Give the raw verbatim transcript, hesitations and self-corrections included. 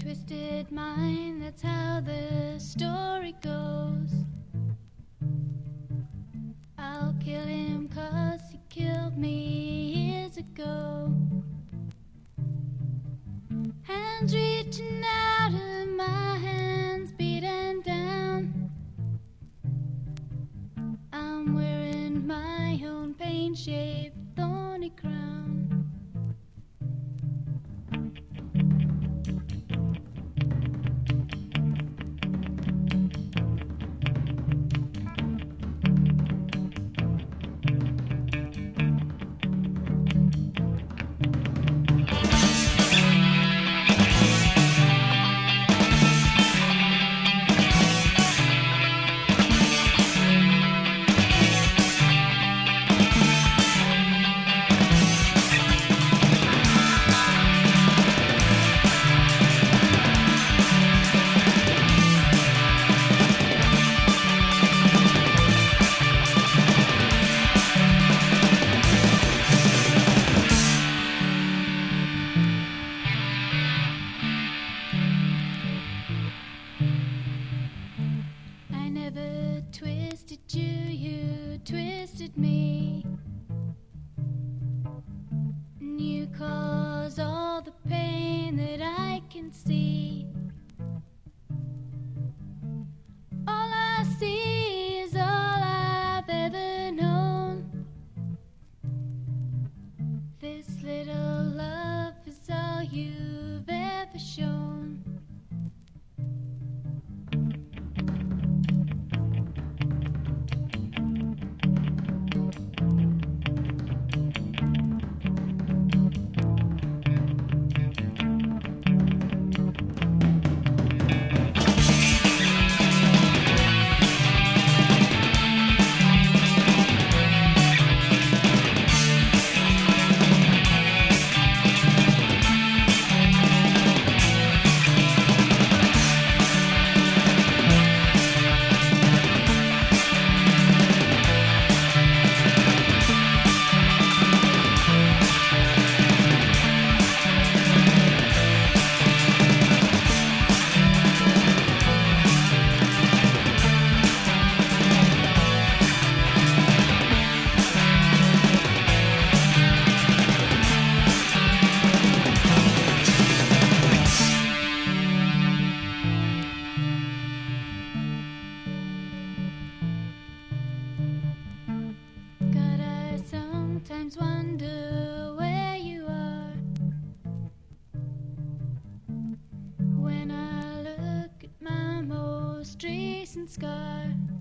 twisted mind, that's how the story goes. I'll kill him 'cause he killed me years ago. Hands reaching out and my hands beaten down. I'm wearing my own pain-shaped thorny crown. I never twisted you, you twisted me. And you cause all the pain that I can see. All I see is all I've ever known. This little love is all you've ever shown. Sometimes wonder where you are. When I look at my most recent scar.